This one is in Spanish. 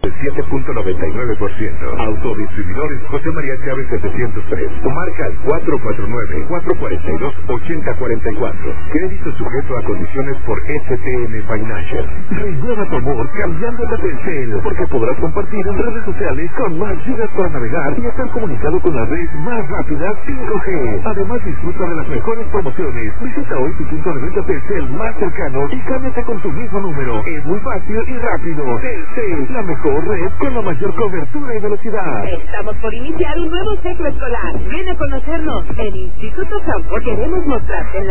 del 7.99%. Autodistribuidores José María Chávez 703. O marca al 449-442-8044. Crédito sujeto a condiciones por STM Financial. Renueva tu amor cambiando la Telcel, porque podrás compartir en redes sociales con más gigas para navegar y estar comunicado con la red más rápida 5G. Además, disfruta de las mejores promociones. Visita hoy tu punto de venta Telcel más cercano y cámbiate con tu mismo número. Es muy fácil y rápido. Telcel, la mejor red con la mayor cobertura y velocidad. Estamos por iniciar un nuevo ciclo escolar. Ven a conocernos. En Instituto Sanford queremos mostrarte